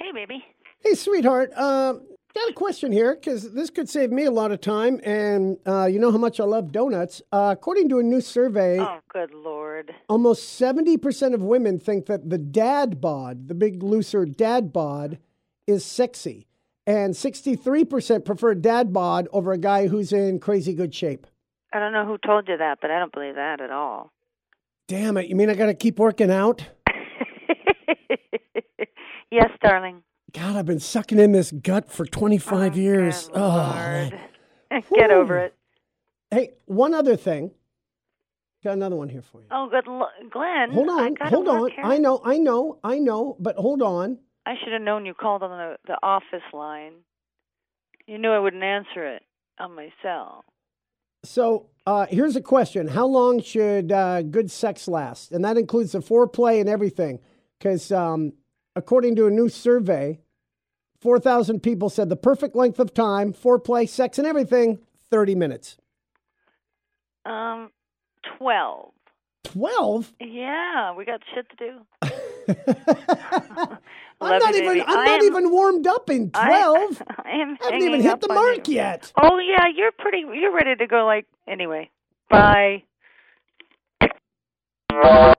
Hey, baby. Hey, sweetheart. Got a question here because this could save me a lot of time, and you know how much I love donuts. According to a new survey, Oh, good Lord. almost 70% of women think that the dad bod, the big looser dad bod, is sexy, and 63% prefer dad bod over a guy who's in crazy good shape. I don't know who told you that, but I don't believe that at all. Damn it! You mean I got to keep working out? Yes, darling. God, I've been sucking in this gut for 25 years. Good Oh, Lord. man. Get over it. Hey, one other thing. Got another one here for you. Oh, Glenn. Hold on, I gotta hold on. work here. I know, but hold on. I should have known you called on the office line. You knew I wouldn't answer it on my cell. So here's a question. How long should good sex last? And that includes the foreplay and everything. Because according to a new survey, 4,000 people said the perfect length of time, foreplay, sex, and everything, 30 minutes. 12. 12? Yeah, we got shit to do. I'm not even warmed up in 12. I am I haven't hanging even hit up the on mark you. yet. Oh, yeah, you're ready to go, anyway. Bye.